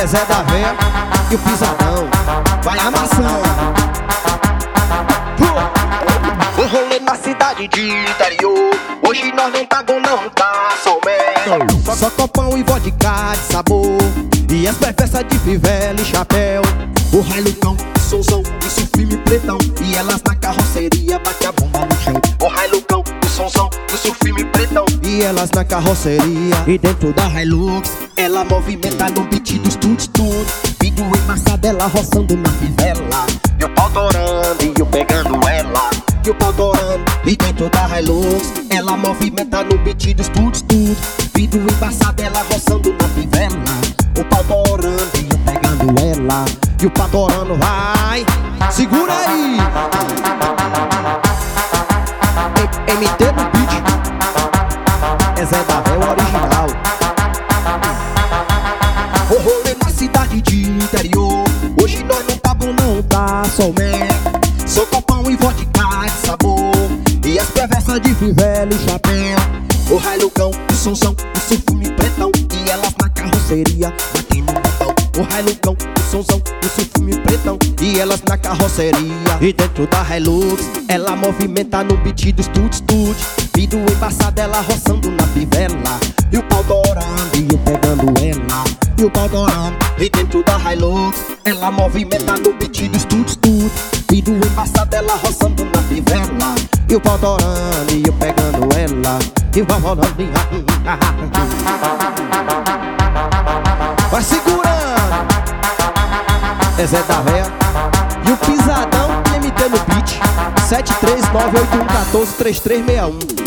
É Zé da Véia e o Pisadão. Vai amassando. Um rolê na cidade de interior. Hoje nós não tá bom, não tá só mel. Só copão e vodka de sabor. E as perversas de fivela e chapéu. O Hilux, o sonzão, isso filme pretão. E elas na carroceria bate a bomba no chão. O Hilux, o sonzão, isso filme pretão. E elas na carroceria. E dentro da Hilux, ela movimenta no beat dos tuts-tuts. Vídeo embaçado, ela roçando na fivela. E o pau torando e eu pegando ela. E o pau torando. E dentro da Hilux, ela movimenta no beat dos tuts-tuts. Vídeo embaçado, ela roçando na fivela. O pau torando e eu pegando ela. E o pau torando vai. Segura aí. MT no beat. É Zé da Véia o original. O rolê na cidade de interior. Hoje nós não tá bom, não tá só mel. Sou copão e vodka de sabor. E as perversas de fivela e chapéu. O Hilucão, o sonzão, o seu filme pretão. E elas na carroceria batendo no botão. O Hilucão, o sonzão, o seu filme pretão. E elas na carroceria. E dentro da Hilux, ela movimenta no beat dos tuts-tuts. Vidro embaçado, ela roçando na fivela. E o pau torando e eu pegando ela. E o pau torando. E dentro da Hilux, ela movimenta no beat dos tuts-tuts. Vidro embaçado, ela roçando na fivela. E o pau torando e eu pegando ela. E vai rolando. Vai segurando. É Zé da Véia e o Pisadão e MT no beat. 73981143361.